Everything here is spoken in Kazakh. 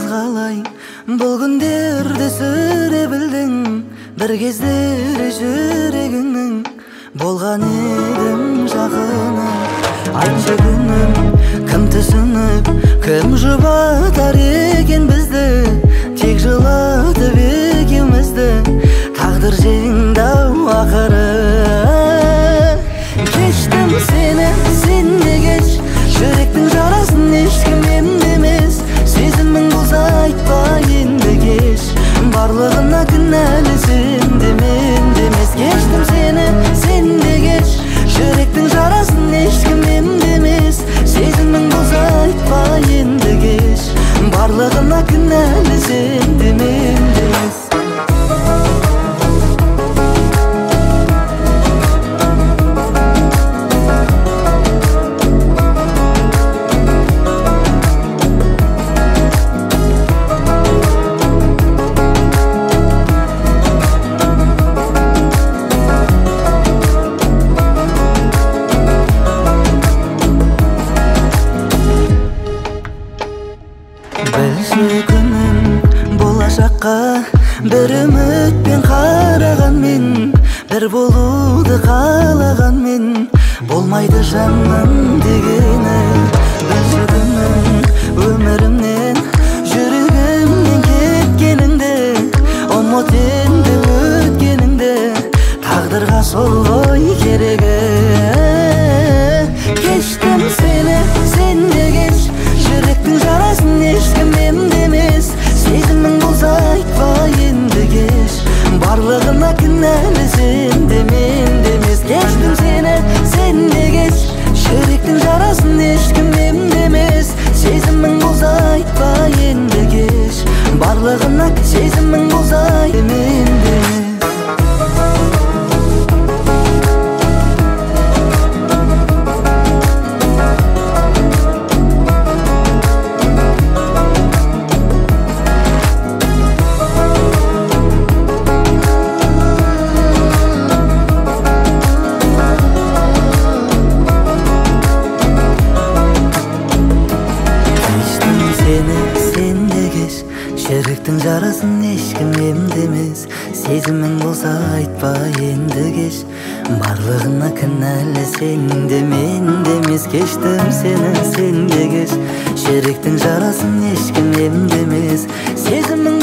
қалай бұл күндерді сүре білдің, бір кездері жүрегіңнің болған едің жақыны. Айтшы күнім, кім түсініп, кім жұбатар екен бізді, тек жылатып екеумізді тағдыр жеңді-ау ақыры. Кештім сені, сен де кеш, жүректің жарасын ешкім емдемес. Сезімің болса айтпа енді кеш, барлығына кінәлі сен де мен де емес. Кештім сені, сен де кеш, жүректің жарасын ешкім емдемес. Сезімің болса айтпа енді кеш, барлығына кінәлі сен де мен де емес. Білші күнім, болашаққа бір үмітпен қарағанмен, бір болуды қалағанмен болмайды жанның дегені. Білші күнім, өмірімнен жүрегімнен кеткеніңді, ұмыт енді өткеніңді, тағдырға сол ғой керегі. Кештім сені, сен де кеш, жүректің жарасын ешкім емдемес. Сезімің болса айтпа енді кеш, барлығына кінәлі сен де мен де емес. Кештім сені, сен де кеш, жүректің жарасын ешкім емдемес. Сезімің болса айтпа енді кеш, барлығына сезімің болса мен де емес. Сен де кеш, жүректің жарасын ешкім емдемес. Сезімің болса айтпа енді кеш, барлығына кінәлі сен де мен де емес. Кештім сені, сен де кеш, жүректің жарасын ешкім емдемес. Сезімің